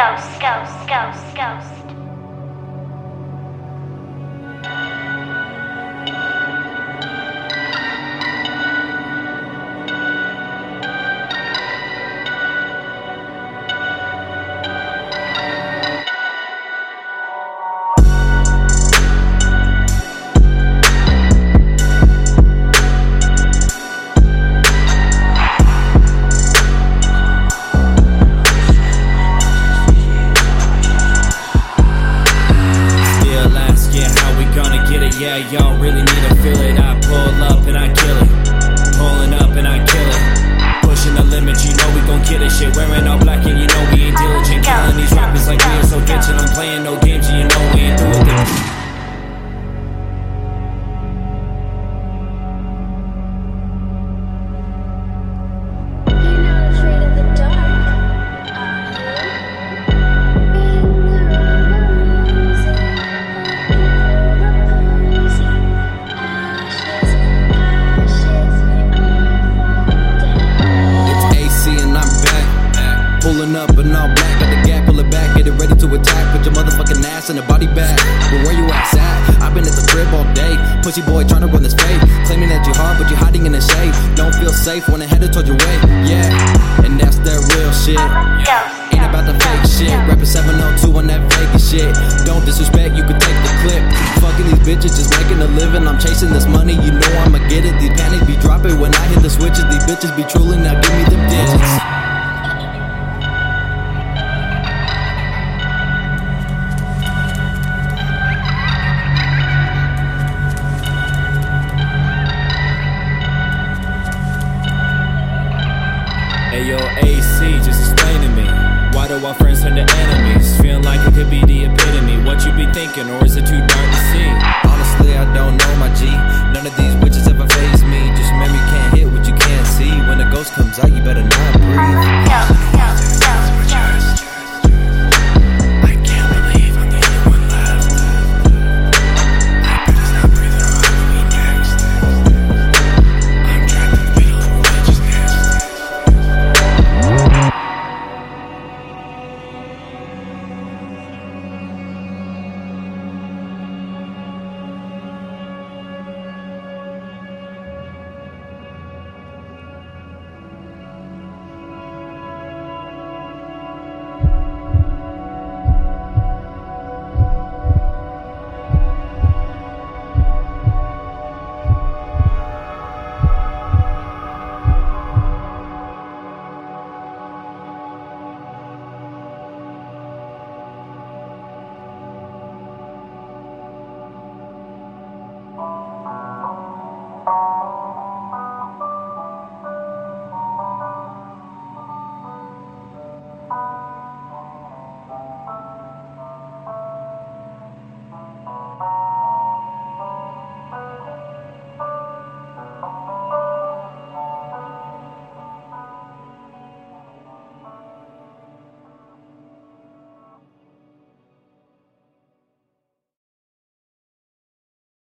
Ghost. Yeah, y'all really need to feel it. I pull up and I kill it. Pulling up and I kill it. Pushing the limits, you know we gon' kill this shit. Wearing all black and you know we ain't diligent. Killing these rappers like we are so bitchin'. I'm playing no games and you know we ain't through with it. Pulling up and all black, got the gap, pull it back, get it ready to attack. Put your motherfucking ass in the body bag. But where you at? I've been at the crib all day. Pussy boy trying to run this fade. Claiming that you hard, but you hiding in the shade. Don't feel safe when I'm headed towards your way. Yeah, and that's that real shit. Ain't about the fake shit. Rapping 702 on that Vegas shit. Don't disrespect, you can take the clip. Fucking these bitches, just making a living. I'm chasing this money, you know I'ma get it. These panties be dropping when I hit the switches. These bitches be trolling, now give me them digits. Hey yo, AC, just explain to me, why do our friends turn to enemies? Feeling like it could be the epitome. What you be thinking, or is it too dark to see? Honestly, I don't know, my G. None of these witches ever faze me. Just remember you can't hit what you can't see. When the ghost comes out, you better not breathe.